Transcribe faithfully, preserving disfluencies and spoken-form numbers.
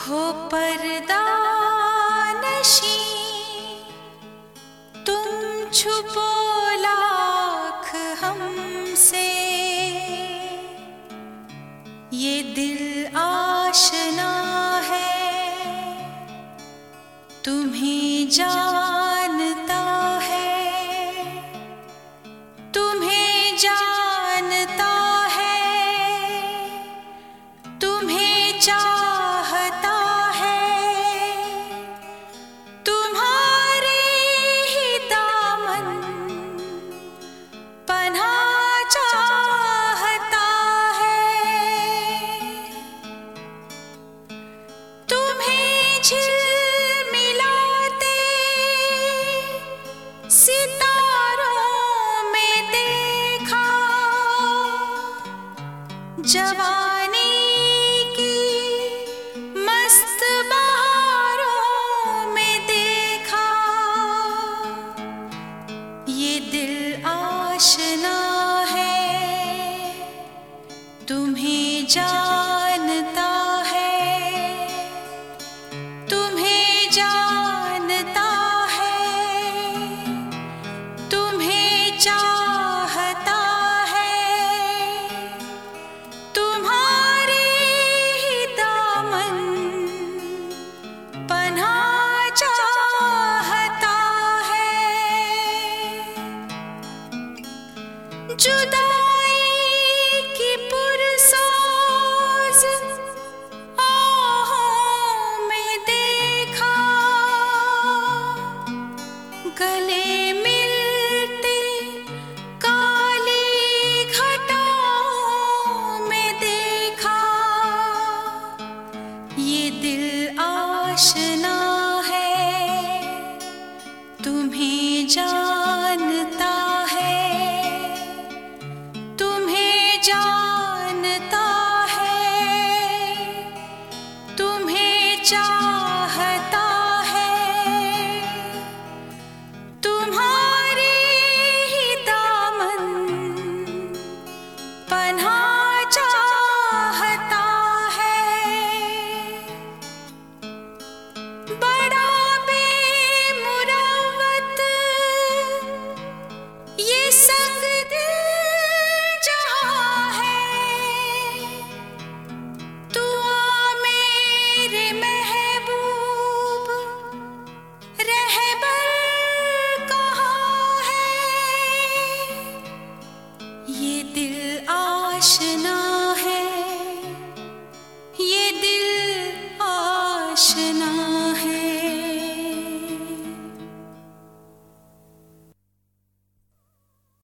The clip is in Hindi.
हो पर्दा नशी तुम छुपो लाख हमसे, ये दिल आशना है तुम्हें जानता है, तुम्हें जानता है, तुम्हें चाहता है, तुम्हारे ही दामन पनाह चाहता है, तुम्हें झिलमिलाते सितारों में देखा, जवानी की मस्त बहारों में देखा, ये दिल आशना है तुम्हें जानता है, तुम्हें जानता है, तुम्हें चाहता है, तुम्हारे ही दामन पनाह चाहता है। जुदाई की पुरसाज आहों में देखा, गले मिलते काली घटाओं में देखा, ये दिल आशना है तुम्हें जानता है, तुम्हें जानता है, तुम्हें चाहता है, तुम्हारे ही दामन पनाह चाहता है। बड़ा बेमुरव्वत ये संग दिल जहां है, तू आ मेरे महबूब रहबर कहाँ है, ये दिल आशना है, ये दिल आशना